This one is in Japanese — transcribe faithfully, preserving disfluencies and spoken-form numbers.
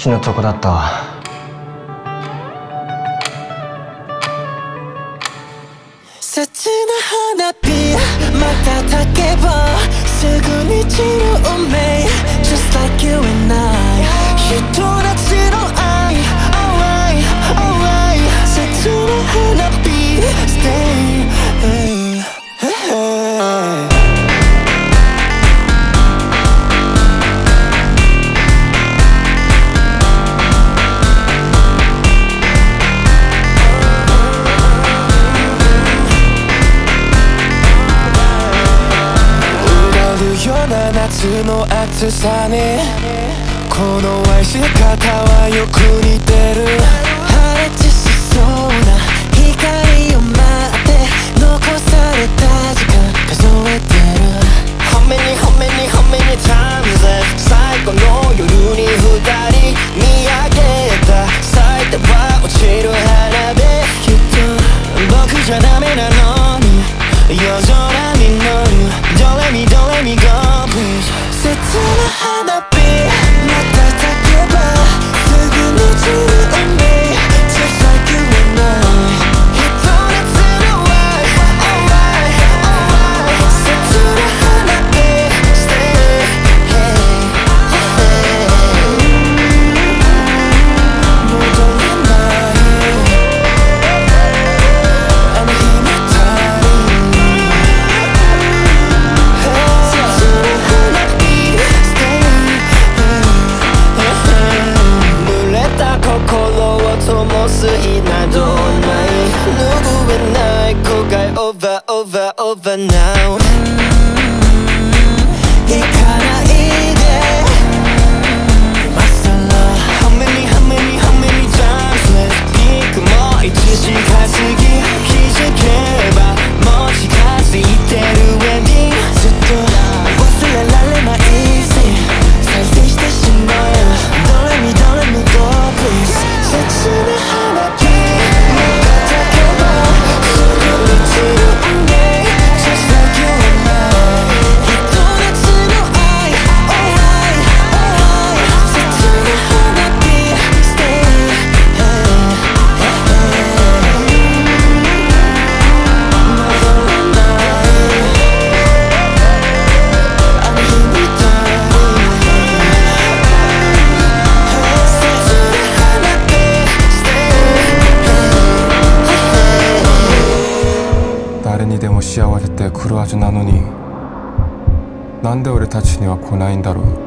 死ぬとこだったわ。 切な花火瞬けばすぐに散る運命 Just like you and I ひと夏の愛 Alright, alright 切な花火 Stay hey, hey, hey. 夏の暑さにこの愛し方はよく似てる破裂しそうな光を待って残された時間数えてる褒めに褒めに褒めにタイムレス最後の夜に二人見上げた咲いては落ちる花火きっと僕じゃダメなのに夜空に乗るドレミドレミゴー切な花火瞬けばすぐに散る運命 Just like you and I ひと夏の愛 Alright, alright 切な花火 Stay hey, hey 戻れないあの日みたい心を灯す日などない拭えない後悔 Over, over, over now 行かないで今さら How many, how many, how many times left ピークもいつ近すぎ気づけばもう近づいてる Ending ずっと忘れられない再生してしまうどれみどれみ Go please 切な花火瞬けばすぐに散る運命 Just like you and I ひと夏の愛 Alright, alright 切な花火 Stay hey, hey, hey 戻れないあの日みたい誰にでも幸せって来るはずなのになんで俺たちには来ないんだろう。